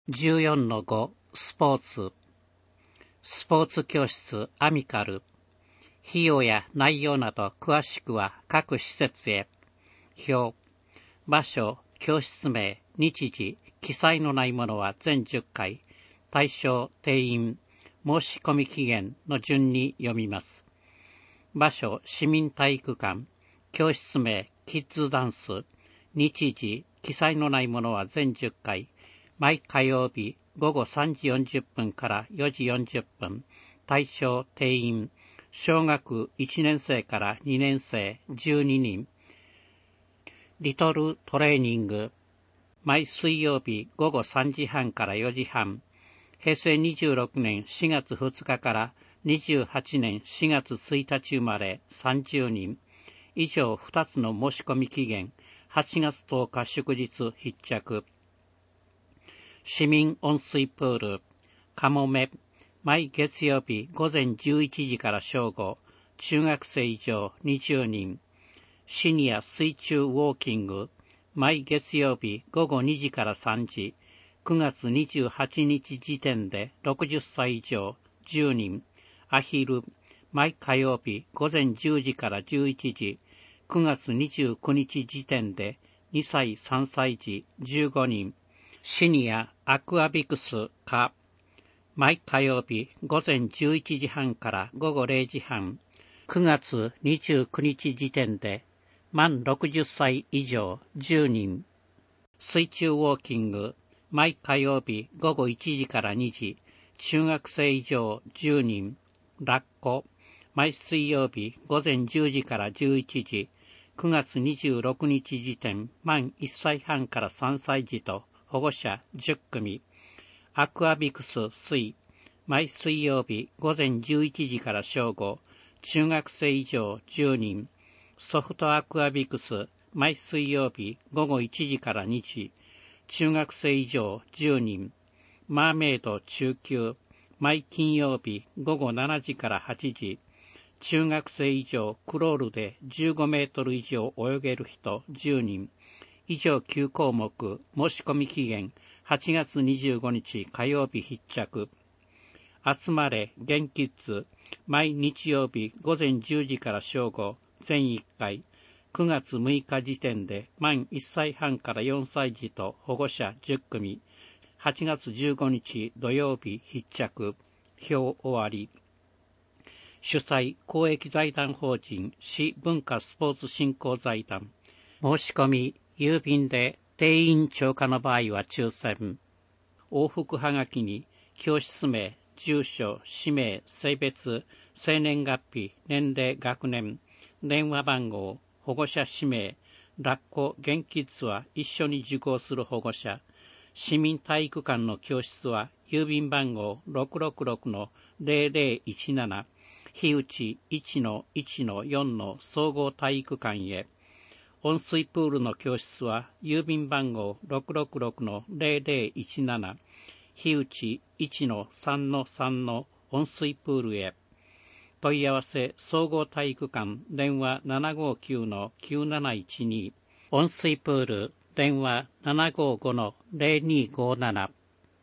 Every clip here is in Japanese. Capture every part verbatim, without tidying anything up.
じゅうよんのご スポーツスポーツ教室アミカル費用や内容など詳しくは各施設へ表場所教室名日時記載のないものは全じゅっかい対象定員申し込み期限の順に読みます。場所市民体育館教室名キッズダンス日時記載のないものは全じゅっかい毎火曜日ごごさんじよんじゅっぷんからよじよんじゅっぷん対象定員小学いちねん生からにねん生じゅうににんリトルトレーニング毎水曜日ごごさんじはんからよじはんへいせいにじゅうろくねんしがつふつかからにじゅうはちねんしがつついたち生まれさんじゅうにん以上ふたつの申し込み期限はちがつとおか祝日必着市民温水プールかもめ毎月曜日ごぜんじゅういちじから正午中学生以上にじゅうにんシニア水中ウォーキング毎月曜日ごごにじからさんじくがつにじゅうはちにち時点でろくじゅっさい以上じゅうにんアヒル毎火曜日ごぜんじゅうじからじゅういちじくがつにじゅうくにち時点でにさいさんさい児じゅうごにんシニアアクアビクスか毎火曜日ごぜんじゅういちじはんからごごれいじはんくがつにじゅうくにち時点で満ろくじゅっさい以上じゅうにん水中ウォーキング毎火曜日ごごいちじからにじ中学生以上じゅうにんラッコ毎水曜日ごぜんじゅうじからじゅういちじくがつにじゅうろくにち時点満いっさいはんからさんさい児と保護者じゅっくみアクアビクス水毎水曜日ごぜんじゅういちじから正午中学生以上じゅうにんソフトアクアビクス毎水曜日ごごいちじからにじ中学生以上じゅうにんマーメイド中級毎金曜日ごごしちじからはちじ中学生以上クロールでじゅうごメートル以上泳げる人じゅうにん以上きゅうこうもく申し込み期限はちがつにじゅうごにち火曜日必着集まれゲンキッズ毎日曜日ごぜんじゅうじから正午全いっかいくがつむいか時点で満いっさいはんからよんさい児と保護者じゅっくみはちがつじゅうごにち土曜日必着表終わり主催公益財団法人市文化スポーツ振興財団申し込み郵便で定員超過の場合は抽選往復はがきに教室名住所氏名性別生年月日年齢学年電話番号保護者氏名ラッコゲンキッズは一緒に受講する保護者市民体育館の教室は郵便番号 ろくろくろくのぜろぜろいちなな 日内 いちのいちのよん の総合体育館へ温水プールの教室は郵便番号 ろくろくろくのぜろぜろいちなな 日内 いちのさんのさん の温水プールへ問い合わせ総合体育館電話 ななごきゅうのきゅうなないちに 温水プール電話 ななごごのぜろにごなな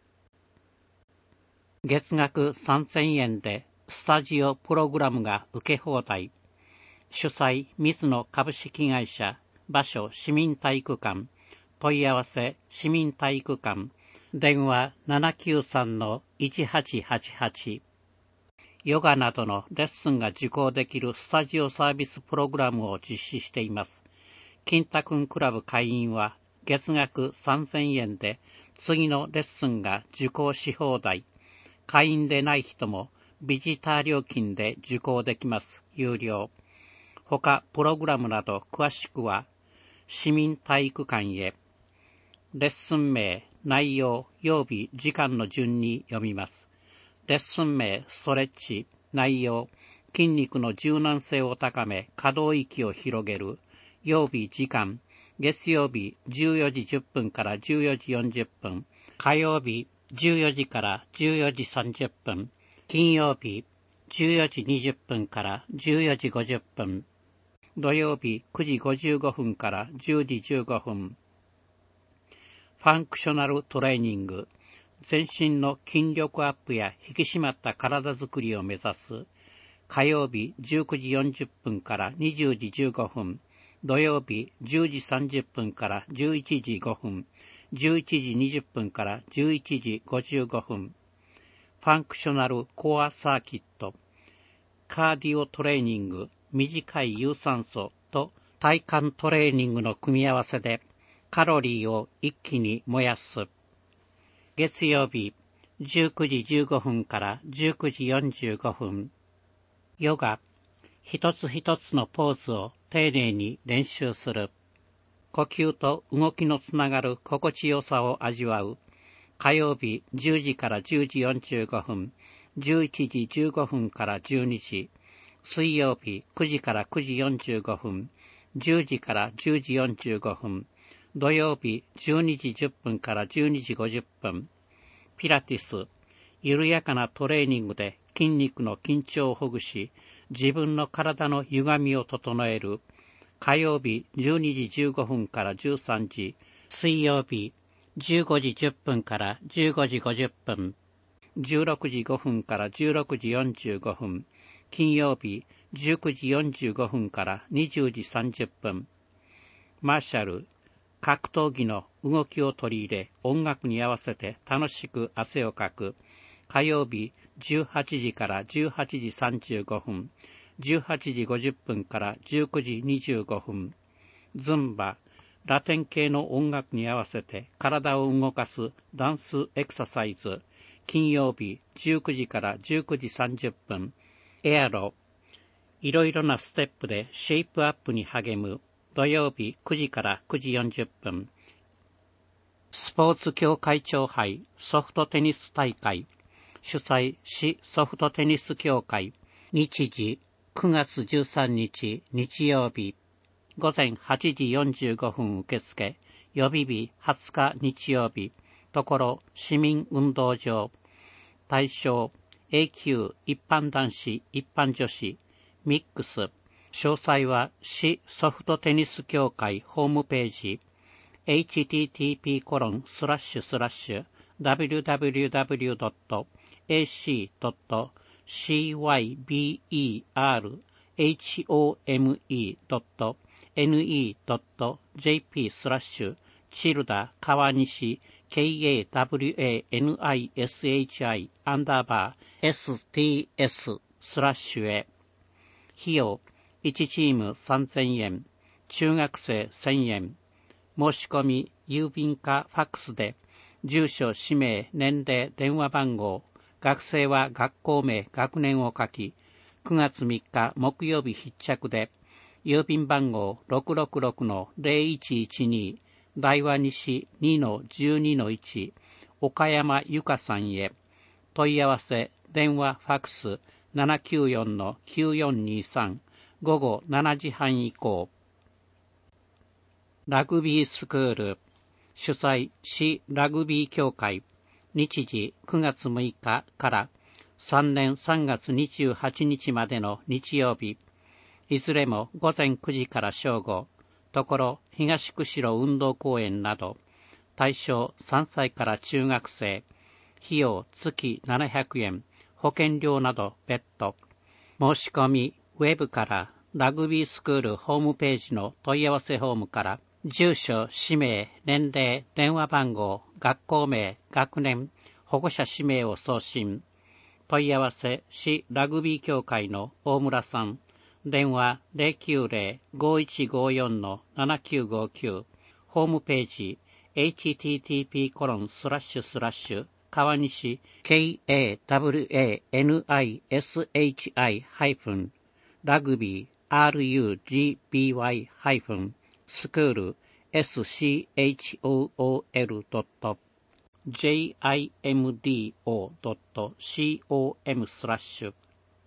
月額さんぜんえんでスタジオプログラムが受け放題主催水野株式会社場所市民体育館問い合わせ市民体育館電話 ななきゅうさんのいちはちはちはちヨガなどのレッスンが受講できるスタジオサービスプログラムを実施しています。金太くんクラブ会員は月額さんぜんえんで次のレッスンが受講し放題。会員でない人もビジター料金で受講できます。有料。他プログラムなど詳しくは市民体育館へ。レッスン名、内容、曜日、時間の順に読みます。レッスン名、ストレッチ、内容、筋肉の柔軟性を高め、可動域を広げる。曜日、時間、月曜日じゅうよじじゅっぷんからじゅうよじよんじゅっぷん、火曜日じゅうよじからじゅうよじさんじゅっぷん、金曜日じゅうよじにじゅっぷんからじゅうよじごじゅっぷん、土曜日くじごじゅうごふんからじゅうじじゅうごふん。ファンクショナルトレーニング、 全身の筋力アップや引き締まった体づくりを目指す火曜日じゅうくじよんじゅっぷんからにじゅうじじゅうごふん、土曜日じゅうじさんじゅっぷんからじゅういちじごふん、じゅういちじにじゅっぷんからじゅういちじごじゅうごふん、ファンクショナルコアサーキット、カーディオトレーニング、短い有酸素と体幹トレーニングの組み合わせでカロリーを一気に燃やす。月曜日じゅうくじじゅうごふんからじゅうくじよんじゅうごふん、ヨガ、一つ一つのポーズを丁寧に練習する。呼吸と動きのつながる心地よさを味わう。火曜日じゅうじからじゅうじよんじゅうごふん、じゅういちじじゅうごふんからじゅうにじ、水曜日くじからくじよんじゅうごふん、じゅうじからじゅうじよんじゅうごふん、土曜日じゅうにじじゅっぷんからじゅうにじごじゅっぷん、ピラティス、緩やかなトレーニングで筋肉の緊張をほぐし、自分の体の歪みを整える。火曜日じゅうにじじゅうごふんからじゅうさんじ、水曜日じゅうごじじゅっぷんからじゅうごじごじゅっぷん、じゅうろくじごふんからじゅうろくじよんじゅうごふん、金曜日じゅうくじよんじゅうごふんからにじゅうじさんじゅっぷん、マーシャル、格闘技の動きを取り入れ、音楽に合わせて楽しく汗をかく。火曜日じゅうはちじからじゅうはちじさんじゅうごふん、じゅうはちじごじゅっぷんからじゅうくじにじゅうごふん、ズンバ、ラテン系の音楽に合わせて体を動かすダンスエクササイズ。金曜日じゅうくじからじゅうくじさんじゅっぷん、エアロ、いろいろなステップでシェイプアップに励む。土曜日くじからくじよんじゅっぷん、スポーツ協会長杯ソフトテニス大会、主催市ソフトテニス協会。日時くがつじゅうさんにち日曜日、午前はちじよんじゅうごふん受付、予備日はつか日曜日、ところ市民運動場。対象 エーキュー 一般男子一般女子ミックス。詳細は市ソフトテニス協会ホームページ エイチティーティーピーコロンスラッシュスラッシュダブリューダブリューダブリュードットエーシードットシーワイビーイーアールエイチオーエムイードットエヌイードットジェーピースラッシュチルダ川西 ケーエーダブリューエーエヌアイエスエイチアイ アンダーバー エスティーエス スラッシュへ。費用いちチームさんぜんえん、中学生せんえん。申し込み郵便かファックスで住所、氏名、年齢、電話番号、学生は学校名、学年を書き、くがつみっか木曜日必着で、郵便番号 ろくろくろくのゼロいちいちに、大和西 にのじゅうにのいち、岡山ゆかさんへ。問い合わせ、電話、ファックス ななきゅうよんのきゅうよんにさん、午後しちじはん以降。ラグビースクール、主催市ラグビー協会。日時くがつむいかからさんねんさんがつにじゅうはちにちまでの日曜日、いずれも午前くじから正午、ところ東釧路運動公園など。対象さんさいから中学生。費用月ななひゃくえん、保険料など別途。申し込みウェブからラグビースクールホームページの問い合わせフォームから、住所、氏名、年齢、電話番号、学校名、学年、保護者氏名を送信。問い合わせ市ラグビー協会の大村さん。電話 ゼロきゅうゼロ ごいちごよんのななきゅうごきゅう。ホームページ エイチティーティーピーコロンスラッシュスラッシュ川西 ケーエーダブリューエーエヌアイエスエイチアイ ハイフンラグビー アールユージービーワイ ハイフンスクール エスシーエイチオーオーエル ドット ジェイアイエムディーオー ドット コム スラッシュ。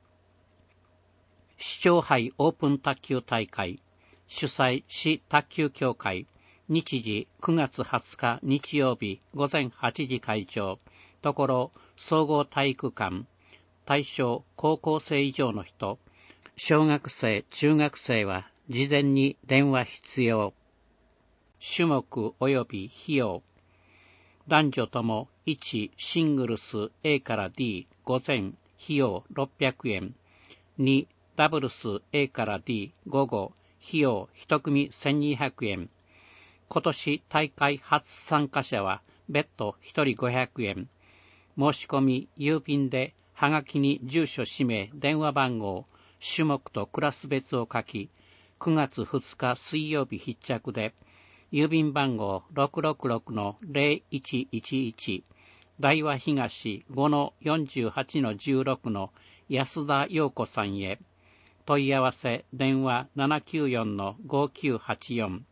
市長杯オープン卓球大会。主催市卓球協会。日時くがつはつか日曜日午前はちじ会場。ところ総合体育館。対象高校生以上の人。小学生、中学生は事前に電話必要。種目及び費用。 男女ともいちシングルス A から D 午前費用ろっぴゃくえん、にダブルス A から D 午後費用いち組せんにひゃくえん。今年大会初参加者は別途ひとりごひゃくえん。申し込み郵便ではがきに住所氏名電話番号種目とクラス別を書き、くがつふつか水曜日必着で郵便番号 ろくろくろくのゼロいちいちいち 大和東 ごのよんじゅうはちのじゅうろくの安田陽子さんへ。問い合わせ電話 ななきゅうよんのごきゅうはちよん。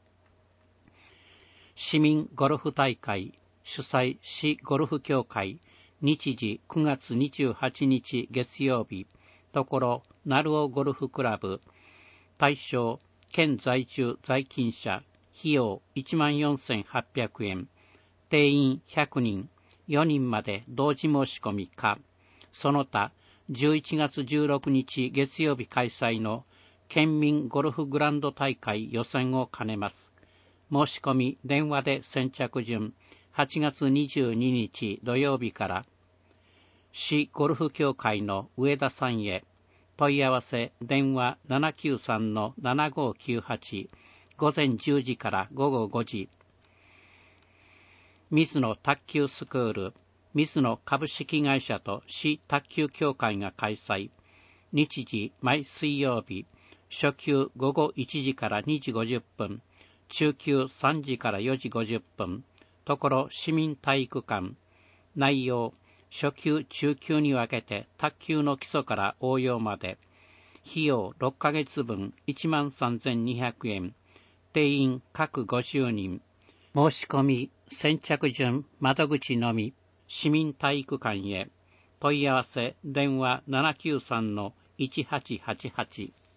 市民ゴルフ大会主催市ゴルフ協会、日時くがつにじゅうはちにち月曜日、ところ鳴尾ゴルフクラブ。対象県在住在勤者、費用いちまんよんせんはっぴゃくえん。定員ひゃくにん、よにんまで同時申し込みか。その他じゅういちがつじゅうろくにち月曜日開催の県民ゴルフグランド大会予選を兼ねます。申し込み電話で先着順、はちがつにじゅうににち土曜日から。市ゴルフ協会の上田さんへ。問い合わせ電話 ななきゅうさんのななごきゅうはち、午前じゅうじから午後ごじ。水野卓球スクール、水野株式会社と市卓球協会が開催。日時毎水曜日、初級午後いちじからにじごじゅっぷん、中級さんじからよじごじゅっぷん、ところ市民体育館。内容初級中級に分けて卓球の基礎から応用まで。費用ろっかげつぶんいちまんさんぜんにひゃくえん。定員各ごじゅうにん。申し込み先着順窓口のみ。市民体育館へ。問い合わせ電話 ななきゅうさんのいちはちはちはち。